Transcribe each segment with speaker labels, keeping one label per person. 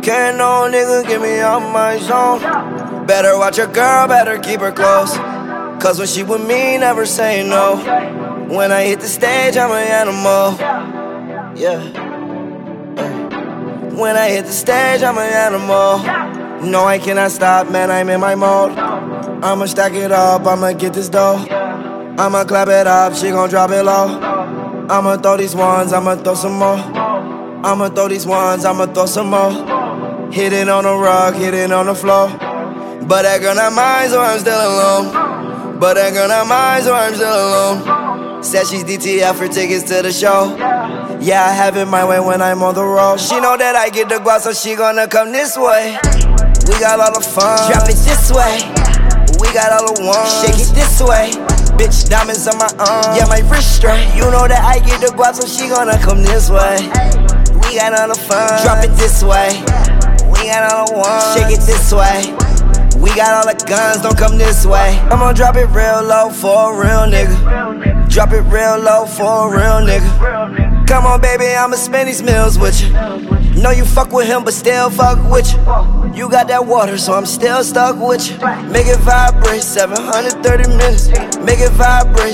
Speaker 1: Can't no nigga get me out my zone. Better watch your girl, better keep her close. Cause when she with me, never say no. When I hit the stage, I'm an animal. Yeah. When I hit the stage, I'm an animal. No, I cannot stop, man, I'm in my mode. I'ma stack it up, I'ma get this dough. I'ma clap it up, she gon' drop it low. I'ma throw these ones, I'ma throw some more. I'ma throw these ones, I'ma throw some more. Hit it on the rug, hit it on the floor. But that girl not mine, so I'm still alone. But that girl not mine, so I'm still alone. Said she's DTF for tickets to the show. Yeah, I have it my way when I'm on the road. She know that I get the guap, so she gonna come this way. We got all the fun. Drop it this way. We got all the ones. Shake it this way. Bitch, diamonds on my arm. Yeah, my wrist straight. You know that I get the guap, so she gonna come this way. We got all the fun. Drop it this way. We got all the ones. Shake it this way. We got all the guns, don't come this way. I'ma drop it real low for a real nigga. Drop it real low for a real nigga. Come on, baby, I'ma spend these meals with you. Know you fuck with him, but still fuck with you. You got that water, so I'm still stuck with you. Make it vibrate, 730 minutes. Make it vibrate,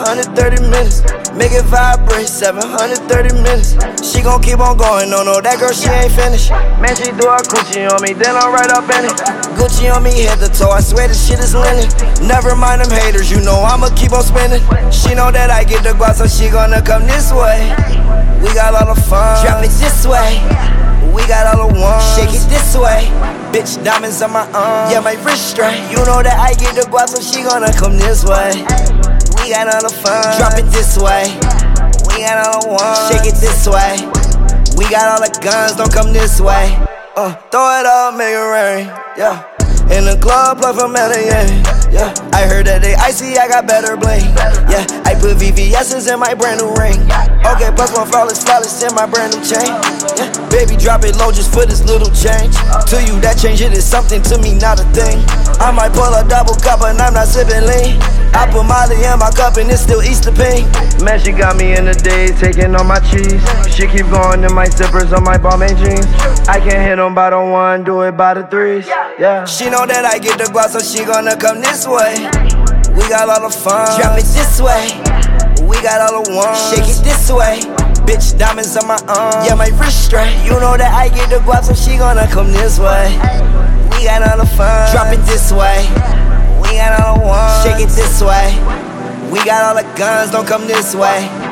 Speaker 1: 730 minutes. Make it vibrate, 730 minutes. She gon' keep on going, no, that girl, she ain't finished. Man, she threw her Gucci on me, then I'm right up in it. Gucci on me, head to toe, I swear this shit is linen. Never mind them haters, you know I'ma keep on spinning. She know that I get the guap, so she gonna come this way. We got all the fun. Drop it this way. We got all the ones. Shake it this way. Bitch, diamonds on my arm. Yeah, my wrist straight. You know that I get the guap, so she gonna come this way. We got all the fun. Drop it this way. We got all the ones. Shake it this way. We got all the guns, don't come this way. Throw it up, make it rain. Yeah. In the club, plug from Medellin. Yeah, I heard that they icy, I got better bling. Yeah, I put VVS's in my brand new ring. Okay, plus one flawless in my brand new chain. Yeah, baby, drop it low just for this little change. To you, that change it is something, to me, not a thing. I might pull a double cup, and I'm not sipping lean. I put Molly in my cup, and it's still Easter pink. Man, she got me in the days, taking on my cheese. She keep going in my zippers on my Balmain jeans. I can't hit them by the one, do it by the threes. Yeah, she know that I get the guap, so she gonna come this way. We got all the fun. Drop it this way. We got all the ones. Shake it this way. Bitch, diamonds on my arm. Yeah, my wrist straight. You know that I get the guap, so she gonna come this way. We got all the fun. Drop it this way. We got all the ones. Shake it this way. We got all the guns, don't come this way.